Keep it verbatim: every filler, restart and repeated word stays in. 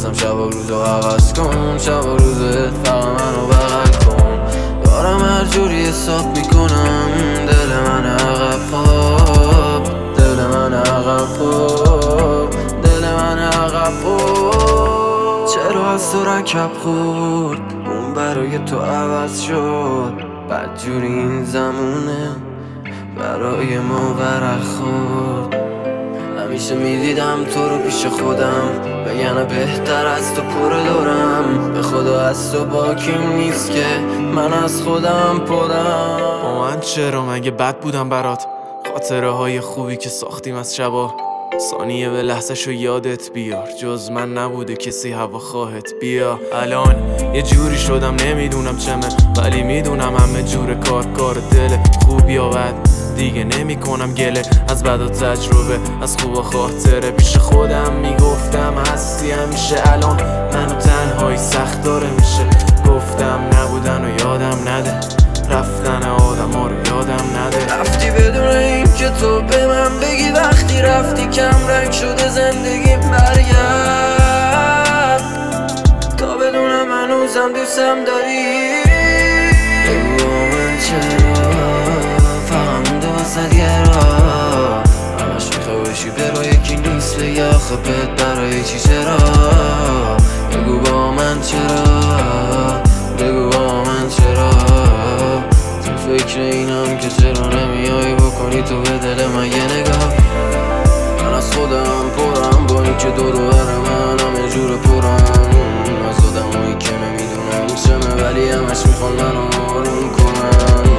گفتم شب و روزو عوض کن، شب و روزت فقط منو بغل کن. دارم هر جوری حساب میکنم، دل من عقب خواب، دل من عقب خواب، دل من عقب خواب. چرا از تو رکب خورد، اون برای تو عوض شد، بدجوری این زمونه برای ما ورق خورد. همیشه میدیدم تو رو پیش خودم، بگن بهتر از تو پر دورم، به خدا از تو باکیم نیست که من از خودم پدم. با من چرا مگه بد بودم برات؟ خاطره های خوبی که ساختیم از شبا، ثانیه به لحظه شو یادت بیار، جز من نبوده کسی هوا خواهت. بیا الان یه جوری شدم نمیدونم چمه، ولی میدونم همه جور کار کار دل. خوب یا بد دیگه نمی کنم گله، از بد و تجربه از خوب و خاطره. پیش خودم میگفتم هستی همیشه، الان منو تنهایی سخت داره میشه. گفتم نبودن و یادم نده، رفتن آدم ها رو یادم نده. رفتی بدون این که تو به من بگی، وقتی رفتی کم رنگ شده زندگیم. برگرد تا بدونم هنوزم دوستم داری. بگو من چرا فقط دوست گرا، همش میخوای باشی برای یکی نیست، بگی آخه بهت برای چی چرا. بگو با من چرا، بگو با من چرا. فکر اینم که چرا نمیای بکنی تو به دل من یه نگاه. من از خودم پرم با این که دور و بر من همه جور پرم، از آدمایی که نمیدونم چمه ولی همش میخوان منو آروم کنن.